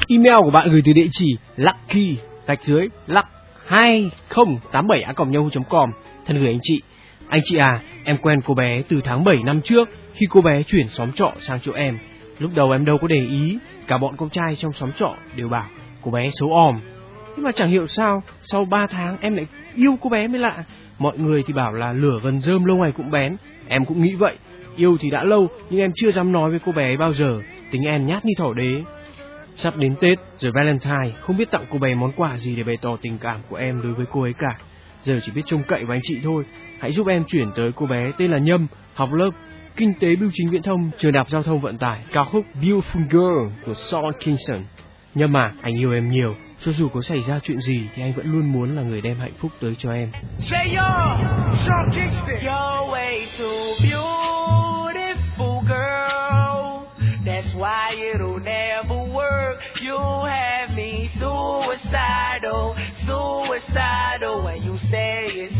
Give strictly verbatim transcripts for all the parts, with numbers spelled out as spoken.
Email của bạn gửi từ địa chỉ lucky gạch dưới luck hai không tám bảy a còng yahoo chấm com. Thân gửi anh chị. Anh chị à, em quen cô bé từ tháng bảy năm trước khi cô bé chuyển xóm trọ sang chỗ em. Lúc đầu em đâu có để ý, cả bọn con trai trong xóm trọ đều bảo cô bé xấu òm. Nhưng mà chẳng hiểu sao, sau ba tháng em lại yêu cô bé mới lạ. Mọi người thì bảo là lửa gần rơm lâu ngày cũng bén. Em cũng nghĩ vậy. Yêu thì đã lâu, nhưng em chưa dám nói với cô bé bao giờ. Tính em nhát như thỏ đế. Sắp đến Tết, rồi Valentine, không biết tặng cô bé món quà gì để bày tỏ tình cảm của em đối với cô ấy cả. Giờ chỉ biết trông cậy vào anh chị thôi. Hãy giúp em chuyển tới cô bé tên là Nhâm, học lớp Kinh tế Bưu chính Viễn thông, trường Đại học Giao thông Vận tải, ca khúc Beautiful Girl của Sean Kingston. Nhâm à, anh yêu em nhiều. Cho dù có xảy ra chuyện gì thì anh vẫn luôn muốn là người đem hạnh phúc tới cho em. Say yo, Sean Kingston. You're way too beautiful, girl. That's why it'll never work. You have me suicidal, suicidal. When you say it's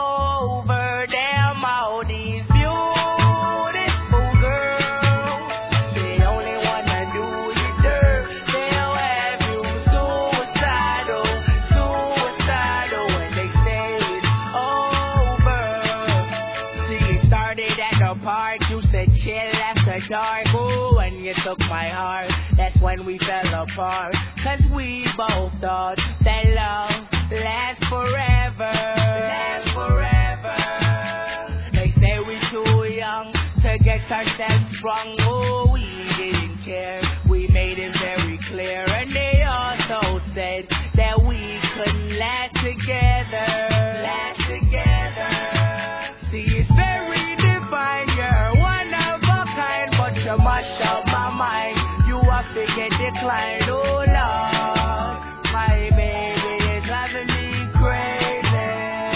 over, damn all these beautiful girls, they only wanna do you dirt. They'll have you suicidal, suicidal. When they say it's over. See, it started at the park. Used to chill after dark. Ooh, when you took my heart, that's when we fell apart. Cause we both thought that love lasts forever. Lasts forever. They say we too young to get ourselves sprung. Oh, we didn't care. We made it very clear. And they also said that we couldn't last together. Last together. See, it's very divine. You're one of a kind, but you mash up my mind. You have to get declined. Oh, Lord, my baby is driving me crazy.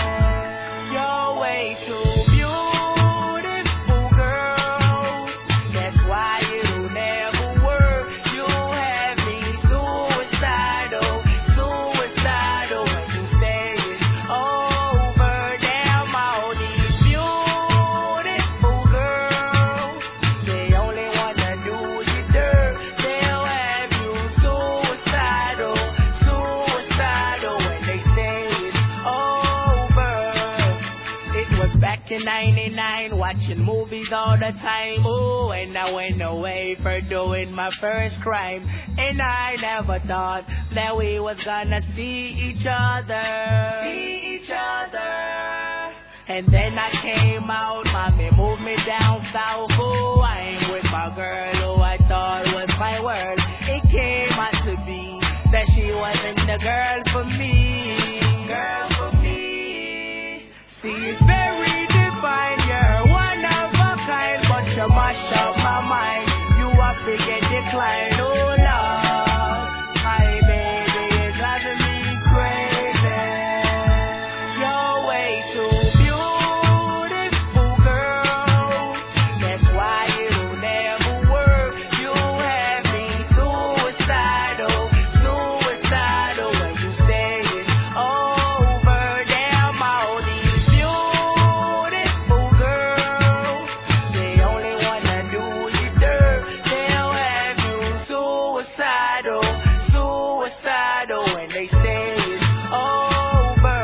You're way too beautiful, girl. That's why it'll never work. You have me suicidal, suicidal. When you say it's over, damn all these beautiful girls, they only wanna do you dirt. They'll have you suicidal, suicidal. When they say it's over. It was back in ninety-nine, watching movies all the time. Ooh, and I went away for doing my first crime. And I never thought that we was gonna see each other. See each other. And then I came out, mommy moved me down south. Ooh, I'm with my girl who I thought was my world. It came out to be that she wasn't the girl for me. Girl for me. See, it's very divine. You're one of a kind, but you mash up my mind. You have to get declined. Oh, Lord, my baby is driving me crazy. You're way too beautiful, girl. That's why it'll never work. You have me suicidal, suicidal. When you say it's over, damn all these beautiful girls, they only wanna do you dirt. They'll have you suicidal, suicidal. When they say it's over.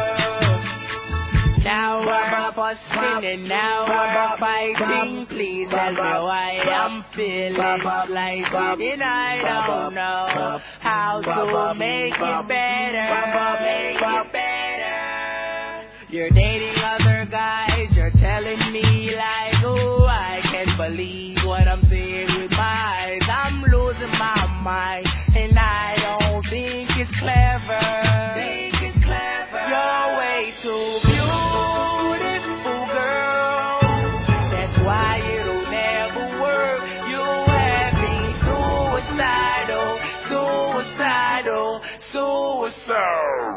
Now we're busting and now we're fighting. Please tell me why I'm feeling like it, and I don't know how to make it better. Make it better. You're dating other guys. You're telling me like, oh, I can't believe what I'm seeing with my eyes. I'm losing my mind, and I don't think it's clever. Think it's clever. You're way too beautiful, girl. That's why it'll never work. You have me suicidal, suicidal, suicidal.